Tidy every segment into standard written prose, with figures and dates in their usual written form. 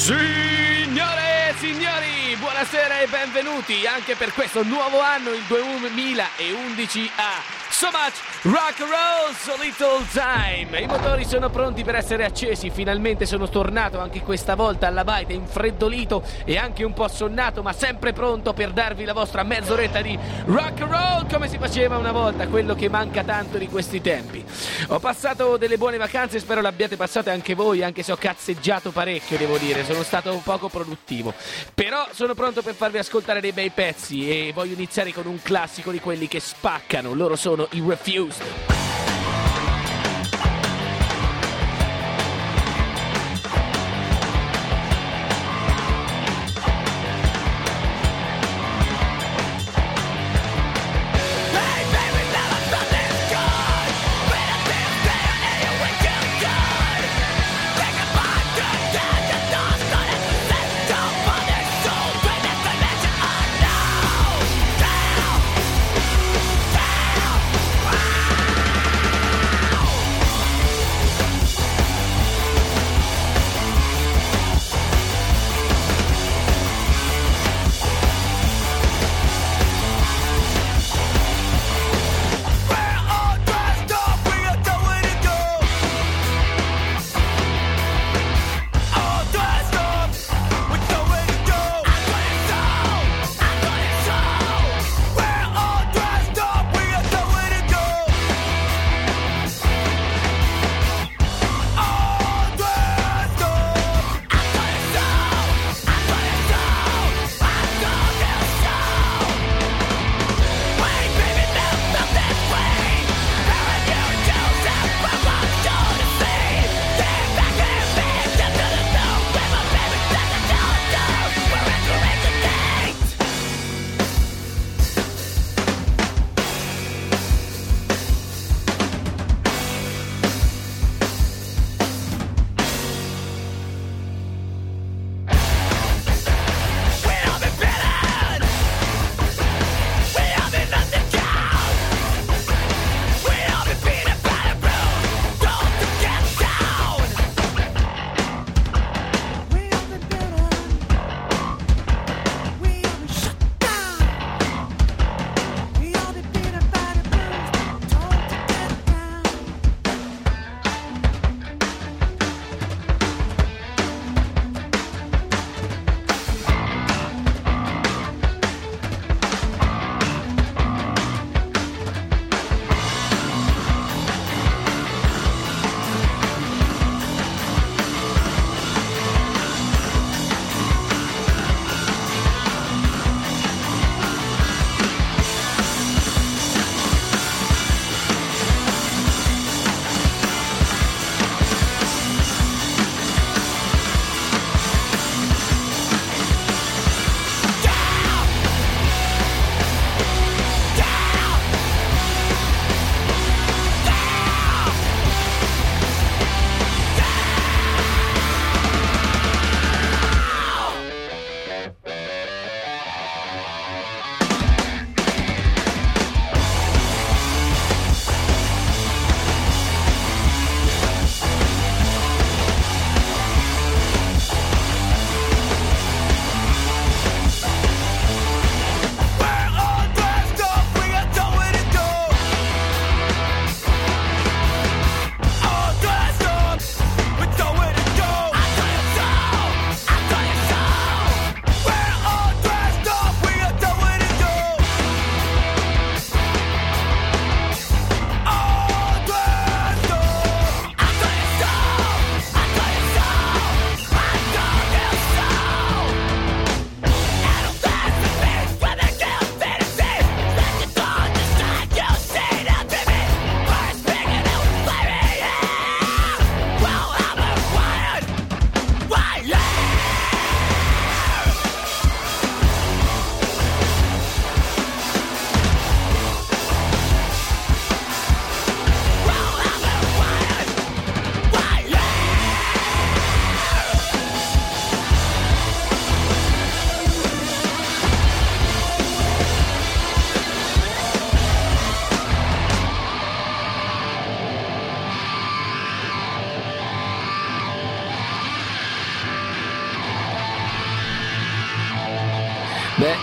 Signore e signori, buonasera e benvenuti anche per questo nuovo anno, il 2011 a So Much Rock and Roll, So Little Time. I motori sono pronti per essere accesi, finalmente sono tornato anche questa volta alla baita, infreddolito e anche un po' sonnato, ma sempre pronto per darvi la vostra mezz'oretta di rock and roll come si faceva una volta, quello che manca tanto di questi tempi. Ho passato delle buone vacanze, spero l'abbiate passate anche voi, anche se ho cazzeggiato parecchio, devo dire, sono stato un poco produttivo. Però sono pronto per farvi ascoltare dei bei pezzi e voglio iniziare con un classico di quelli che spaccano, loro sono i Refused.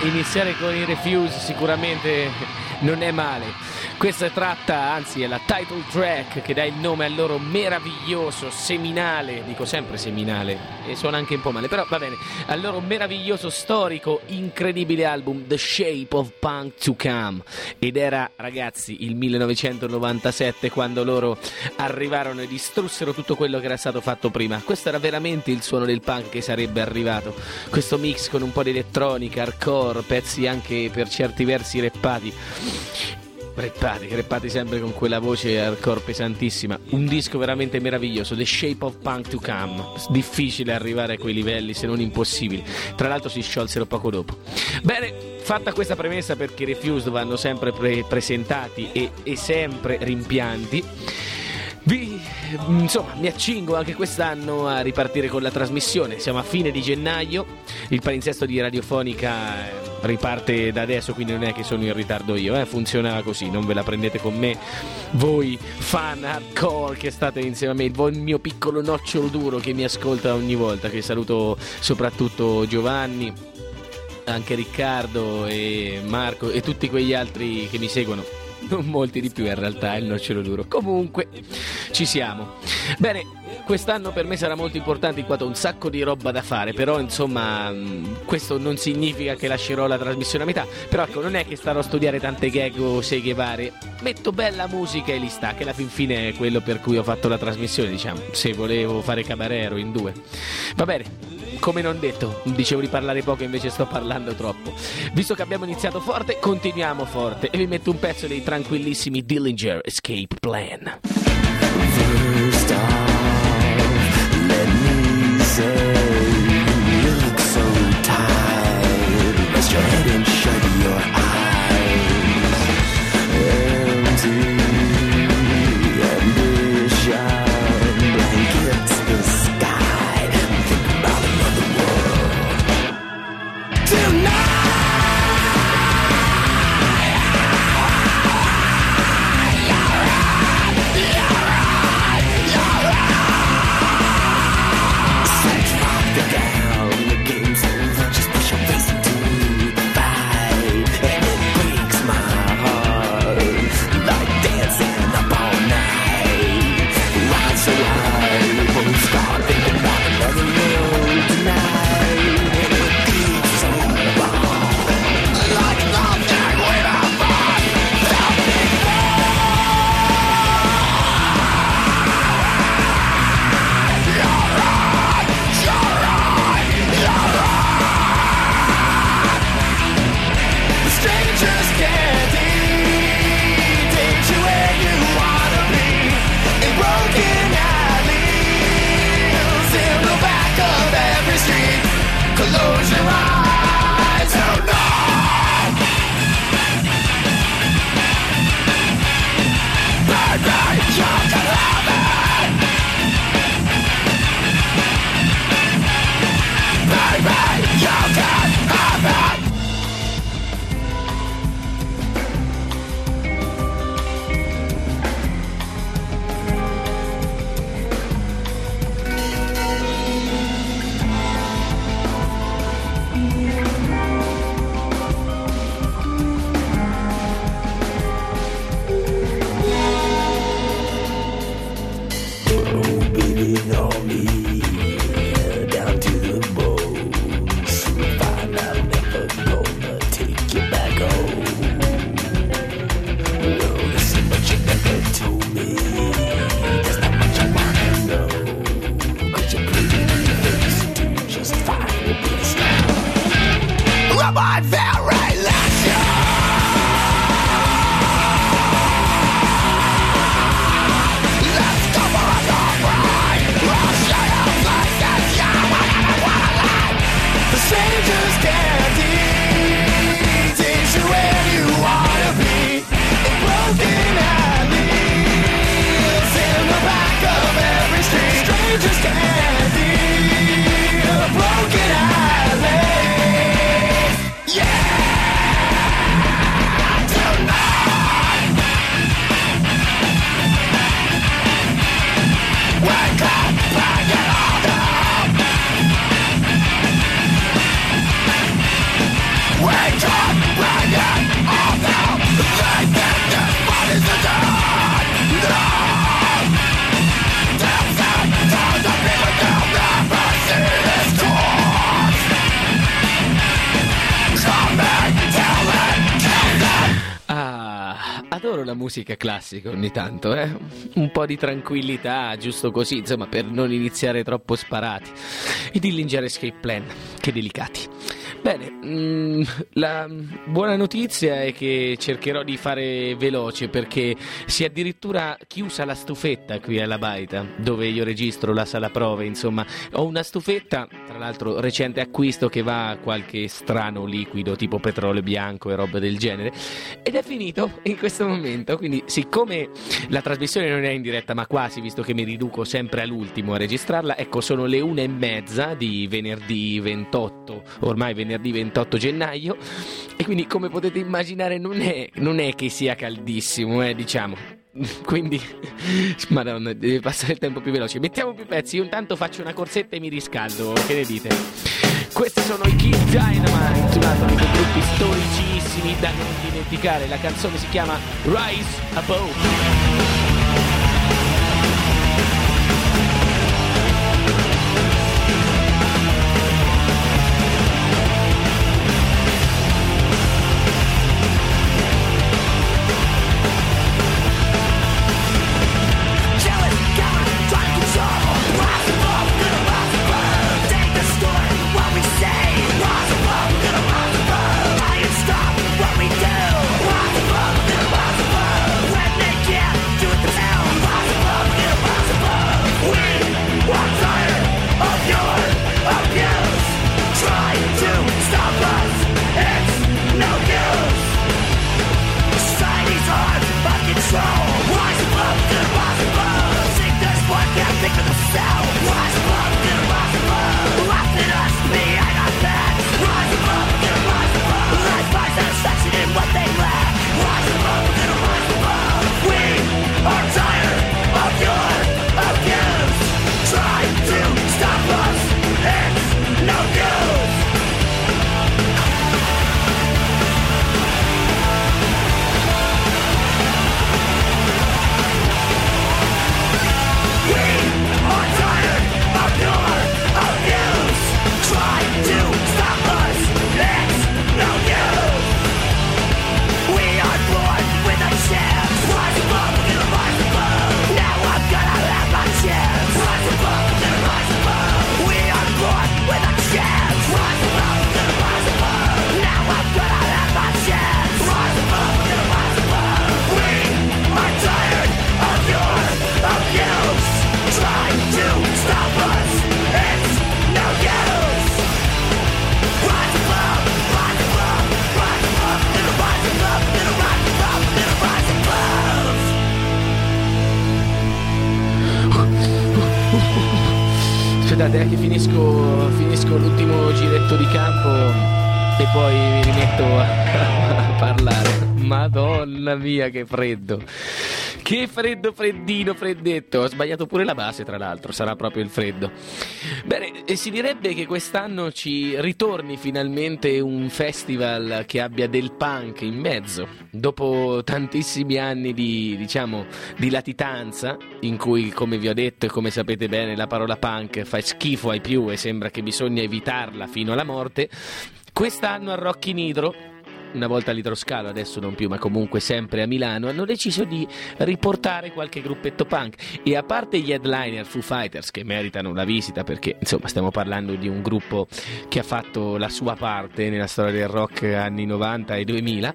iniziare con i Refuse sicuramente non è male. Questa è tratta, anzi è la title track che dà il nome al loro meraviglioso, seminale, dico sempre seminale e suona anche un po' male, però va bene, al loro meraviglioso, storico, incredibile album The Shape of Punk to Come. Ed era, ragazzi, il 1997 quando loro arrivarono e distrussero tutto quello che era stato fatto prima. Questo era veramente il suono del punk che sarebbe arrivato, questo mix con un po' di elettronica, hardcore, pezzi anche per certi versi reppati sempre con quella voce hardcore pesantissima. Un disco veramente meraviglioso, The Shape of Punk to Come. Difficile arrivare a quei livelli, se non impossibile. Tra l'altro si sciolsero poco dopo. Bene, fatta questa premessa, perché i Refused vanno sempre presentati e sempre rimpianti, insomma, mi accingo anche quest'anno a ripartire con la trasmissione. Siamo a fine di gennaio, il palinsesto di Radiofonica riparte da adesso, quindi non è che sono in ritardo io, funziona così, non ve la prendete con me voi fan hardcore che state insieme a me, il mio piccolo nocciolo duro che mi ascolta ogni volta, che saluto soprattutto Giovanni, anche Riccardo e Marco e tutti quegli altri che mi seguono. Non molti di più in realtà, il nocciolo duro. Comunque ci siamo. Bene, quest'anno per me sarà molto importante in quanto ho un sacco di roba da fare. Però insomma, questo non significa che lascerò la trasmissione a metà. Però ecco, non è che starò a studiare tante gag o seghe varie. Metto bella musica e li sta, che alla fin fine è quello per cui ho fatto la trasmissione, diciamo. Se volevo fare cabaret ero in due. Va bene, come non detto, dicevo di parlare poco, invece sto parlando troppo. Visto che abbiamo iniziato forte, continuiamo forte e vi metto un pezzo dei tranquillissimi Dillinger, Escape Plan. First off, let me say, you look so tired. Rest your head and shut your eyes. Empty ambition blankets the sky. Think about another world tonight. Down, the game's over, just push your face into the buona musica classica ogni tanto, un po' di tranquillità, giusto così, insomma, per non iniziare troppo sparati. I Dillinger Escape Plan, che delicati. Bene, la buona notizia è che cercherò di fare veloce, perché si è addirittura chiusa la stufetta qui alla Baita, dove io registro la sala prove. Insomma, ho una stufetta, tra l'altro recente acquisto, che va a qualche strano liquido tipo petrolio bianco e roba del genere, ed è finito in questo momento. Quindi, siccome la trasmissione non è in diretta ma quasi, visto che mi riduco sempre all'ultimo a registrarla, ecco, sono le 1:30 di venerdì 28, ormai venerdì 28 gennaio, e quindi, come potete immaginare, non è che sia caldissimo, diciamo. Quindi, madonna, deve passare il tempo più veloce. Mettiamo più pezzi, io intanto faccio una corsetta e mi riscaldo, che ne dite? Questi sono i Kid Dynamite, un altro di quei gruppi storicissimi da non dimenticare. La canzone si chiama Rise Above. Aspettate, che finisco l'ultimo giretto di campo e poi mi rimetto a parlare. Madonna mia, che freddo! Che freddo, freddino, freddetto. Ho sbagliato pure la base, tra l'altro, sarà proprio il freddo. Bene, si direbbe che quest'anno ci ritorni finalmente un festival che abbia del punk in mezzo. Dopo tantissimi anni di latitanza, in cui, come vi ho detto e come sapete bene, la parola punk fa schifo ai più e sembra che bisogna evitarla fino alla morte, quest'anno a Rock in Hydro, una volta all'Idroscalo, adesso non più, ma comunque sempre a Milano, hanno deciso di riportare qualche gruppetto punk. E a parte gli headliner Foo Fighters, che meritano la visita perché insomma stiamo parlando di un gruppo che ha fatto la sua parte nella storia del rock anni 90 e 2000,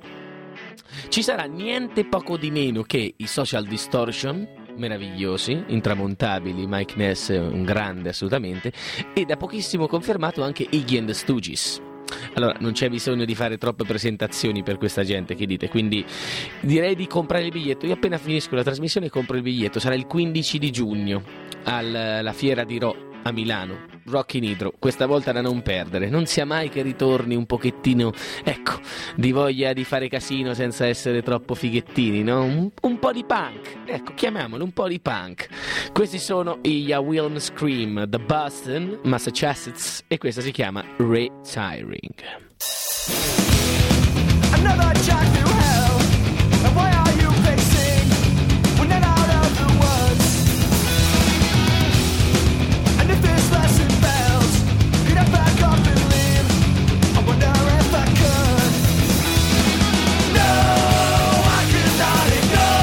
ci sarà niente poco di meno che i Social Distortion, meravigliosi, intramontabili, Mike Ness un grande assolutamente, e da pochissimo confermato anche Iggy and the Stooges. Allora, non c'è bisogno di fare troppe presentazioni per questa gente, che dite? Quindi direi di comprare il biglietto. Io appena finisco la trasmissione compro il biglietto. Sarà il 15 di giugno alla fiera di a Milano, Rock in Hydro, questa volta da non perdere. Non sia mai che ritorni un pochettino, ecco, di voglia di fare casino senza essere troppo fighettini, no? Un po' di punk, ecco, chiamiamolo un po' di punk. Questi sono i Wilhelm Scream da Boston, Massachusetts, e questa si chiama Retiring. Another jack to hell, and why are you pacing? We're not out of the woods. And if this lesson fails, could I back up and leave? I wonder if I could. No, I could not ignore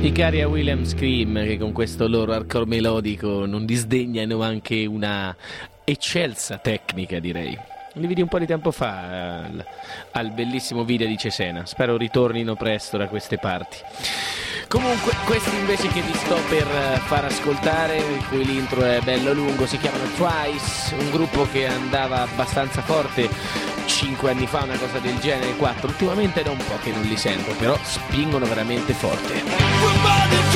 I cari a William Scream, che con questo loro hardcore melodico non disdegnano anche una eccelsa tecnica, direi. Li vidi un po' di tempo fa al bellissimo video di Cesena. Spero ritornino presto da queste parti. Comunque, questi invece che vi sto per far ascoltare, il cui l'intro è bello lungo, si chiamano Twice, un gruppo che andava abbastanza forte 5 anni fa, una cosa del genere, 4. Ultimamente da un po' che non li sento, però spingono veramente forte.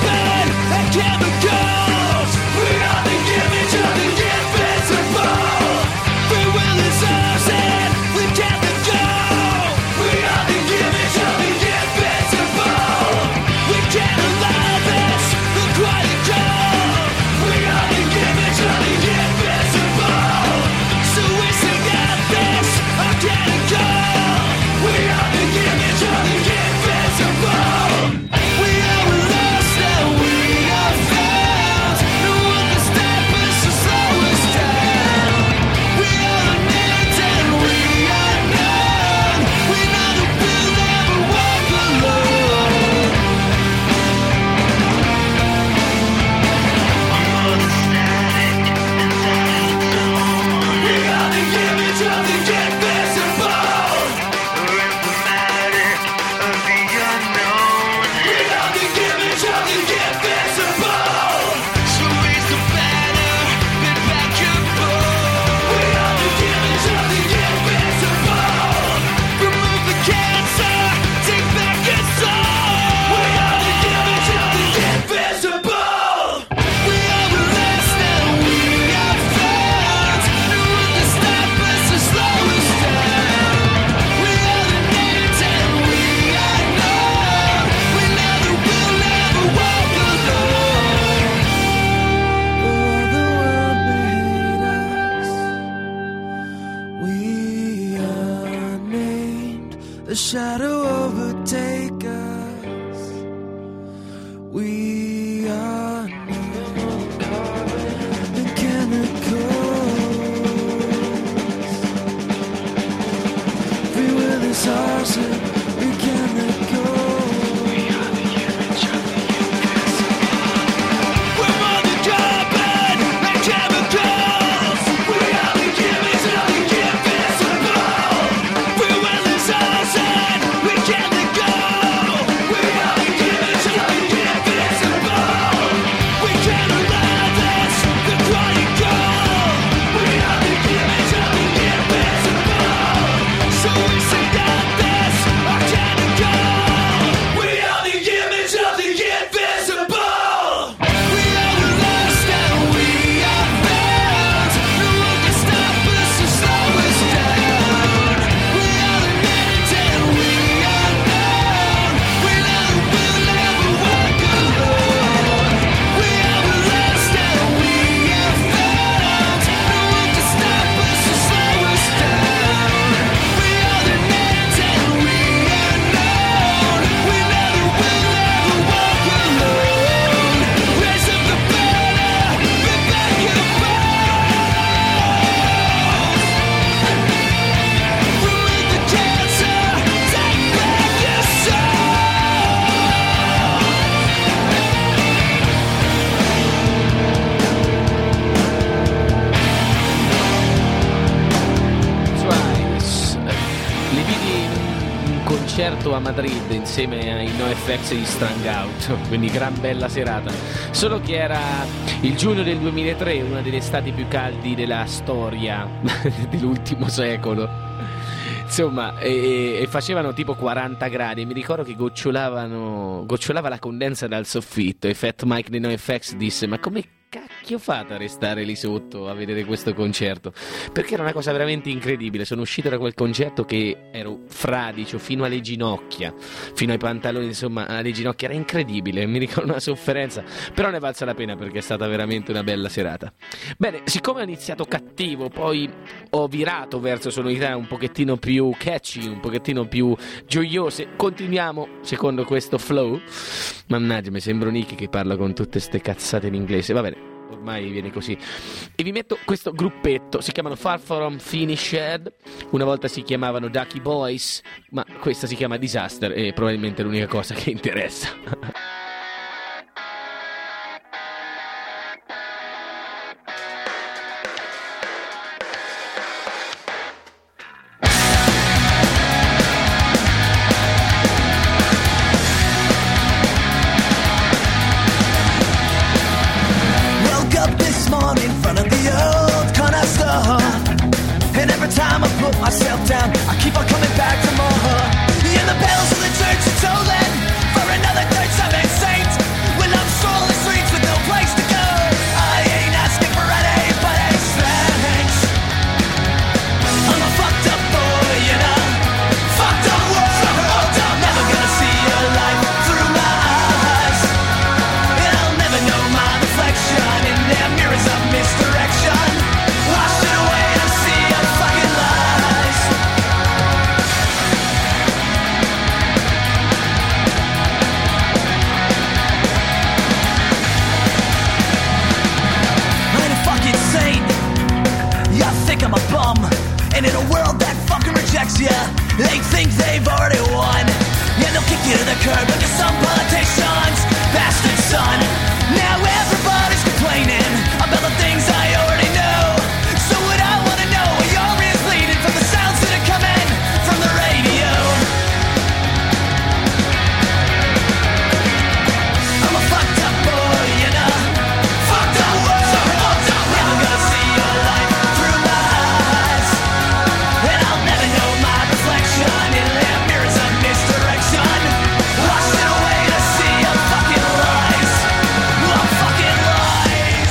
The shadow overtake us. We are the chemicals. Free will is ours and the chemicals. We are the image of the invisible. We're on the carbon and chemicals. We are the image of the invisible. Free will is ours and we can't let go. We are the image of the invisible. We can't allow this to crying cold. We are the image of the invisible. So we sing out this our can't go. We are the image of the invisible. We are the last and we are found. No one can stop us or slow us down. We are the minutes and we are known. We never will never walk alone. We are the last and we are found. No one can stop us or slow us down. We are the minutes and we are known. We never will never walk alone. Raise up the banner, bring back your bones. Remove the cancer, take back your Twice. Li vidi in un concerto a Madrid insieme ai NoFX e gli Strung Out, quindi gran bella serata. Solo che era il giugno del 2003, una delle estati più caldi della storia dell'ultimo secolo. Insomma, e facevano tipo 40 gradi. Mi ricordo che gocciolava la condensa dal soffitto. E Fat Mike dei NoFX disse: ma come cacchio fate a restare lì sotto a vedere questo concerto? Perché era una cosa veramente incredibile. Sono uscito da quel concerto che ero fradicio fino alle ginocchia, fino ai pantaloni, insomma alle ginocchia. Era incredibile, mi ricordo una sofferenza, però ne valsa la pena perché è stata veramente una bella serata. Bene, siccome ho iniziato cattivo, poi ho virato verso sonorità un pochettino più catchy, un pochettino più gioiose. Continuiamo secondo questo flow. Mannaggia, mi sembra Nicky che parla con tutte ste cazzate in inglese. Va bene, ormai viene così. E vi metto questo gruppetto, si chiamano Far From Finished. Una volta si chiamavano Ducky Boys, ma questa si chiama Disaster e probabilmente è l'unica cosa che interessa. lose ya. They think they've already won, and they'll kick you to the curb like some politicians. Bastard son. Now everybody's complaining about the things I already know. So what I wanna know are your ears bleeding from the sounds that are coming from the radio. I'm a fucked up boy, you know. Fucked up world. Never gonna see your life through my eyes, and I'll never know my reflection in their mirrors of misdirection. Wash it away to see your fucking lies. Well, fucking lies.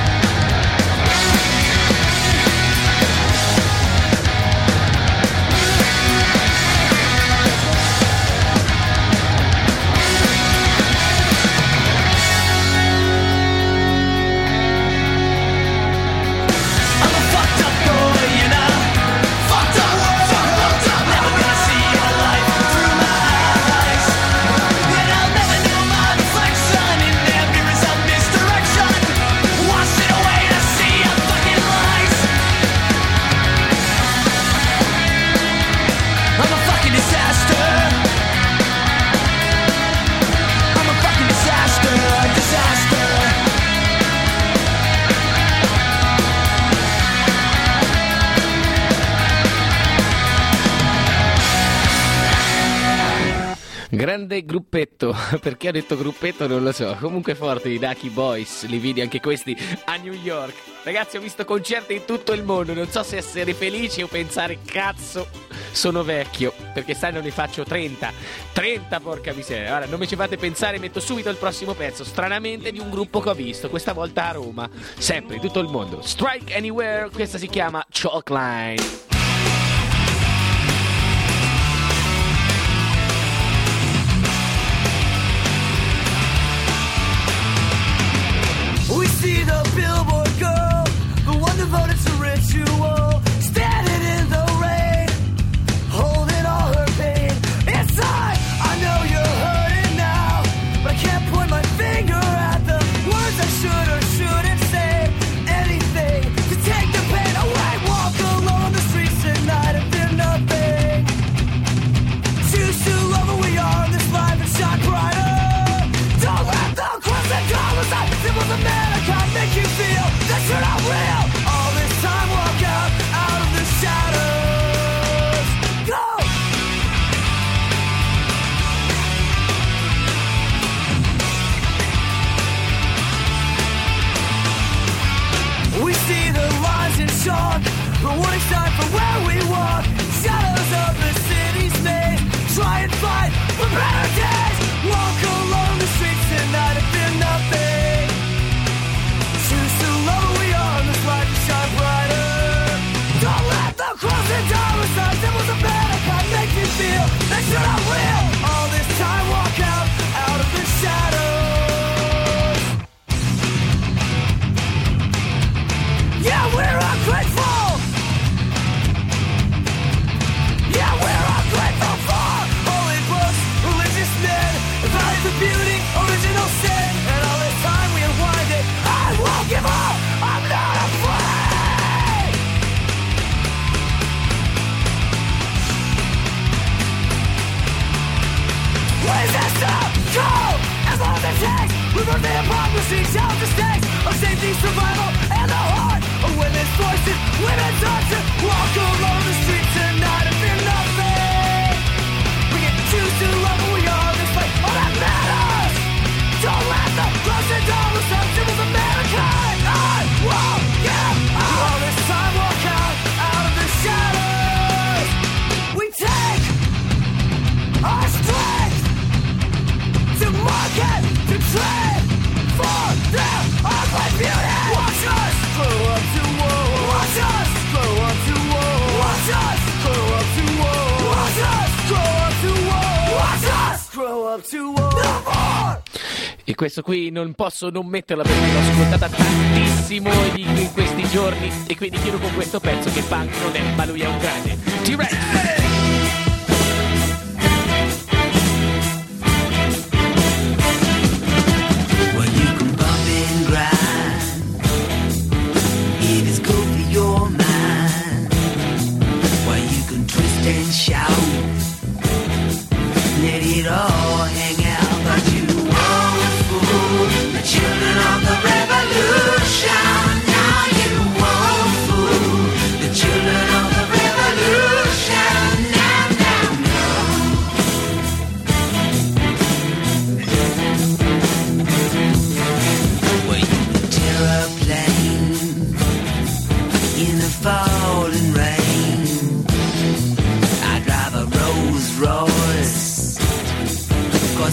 I'm a fucked up boy, you know. Fucked up world. Never gonna see your life through my eyes, and I'll never know my reflection in their mirrors of misdirection. Wash it away to see your fucking lies. I'm a fucking disaster. I'm a fucking disaster. Disaster. Grande gruppetto, perché ho detto gruppetto non lo so, comunque forti i Ducky Boys, li vidi anche questi a New York. Ragazzi, ho visto concerti in tutto il mondo, non so se essere felice o pensare cazzo sono vecchio, perché sai non ne faccio 30, porca miseria. Ora non mi ci fate pensare, metto subito il prossimo pezzo, stranamente di un gruppo che ho visto, questa volta a Roma, sempre in tutto il mondo. Strike Anywhere, questa si chiama Chalk Line. We see the billboard girl, the one devoted to ritual, standing in the rain, holding all her pain. Inside, I know you're hurting now, but I can't point my finger at the words I should or shouldn't say. Anything to take the pain away. Walk alone the streets at night and fear nothing. Choose to love who we are in this life and shine brighter. Don't let the cross and dollars out the symbols of man. Make you feel that you're not real. All this time, walk out of the shadows. Go! We see the lines in chalk, the warning sign for where we walk. Shadows of the city's maze. Try and fight for better days. Walk along the streets tonight and fear nothing. Choose to love who we are in this life and shine brighter. Don't let the cross and dollar signs, symbols of mankind make you feel that you're not real. All this time, walk out of the shadows. Yeah, we're ungrateful. Yeah, we're ungrateful for holy books, religious men, value the beauty, original sin, and all this time we unwind it. I won't give up. I'm not afraid. Resist the cold as long as it takes. Reverse the hypocrisy, challenge the stakes of safety, survival, and the heart of women's voices, women's hearts. Walk along the streets tonight and fear nothing. We can choose to love who we are. This fight, all that matters. Don't let the cross and dollar signs, symbols of mankind. I won't give up. All this time, walk out of the shadows. We take our strength to market, to trade for their ugly beauty. Watch us grow up to war. Watch us grow up to war. Watch us grow up to war. Watch us grow up to war. Watch us grow up to war. No more. E questo qui non posso non metterla perché l'ho ascoltata tantissimo in questi giorni, e quindi chiudo con questo pezzo che punk non è, ma lui è un grande. T-Rex! Well, you can bump and grind if it's good for your mind. While you can twist and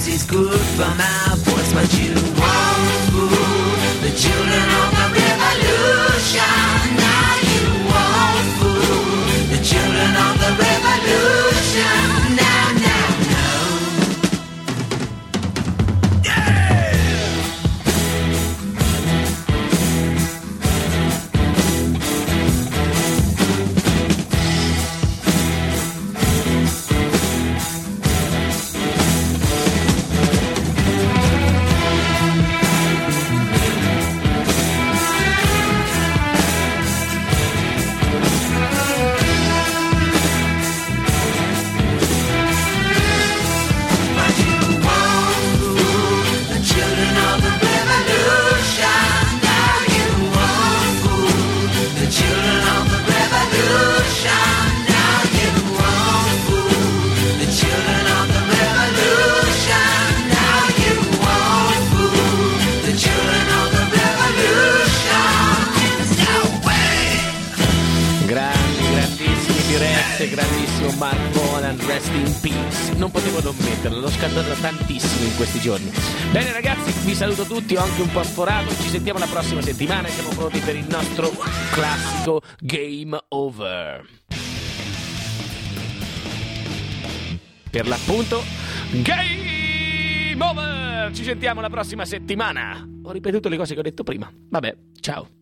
is good for my voice, but you won't fool the children of the revolution. Now you won't fool the children of the revolution. Now, no. Grandissimo Mark Bolan, rest in peace. Non potevo non metterlo, l'ho scantato tantissimo in questi giorni. Bene ragazzi, vi saluto tutti, ho anche un po' sforato. Ci sentiamo la prossima settimana e siamo pronti per il nostro classico Game Over. Per l'appunto, Game Over! Ci sentiamo la prossima settimana. Ho ripetuto le cose che ho detto prima. Vabbè, ciao.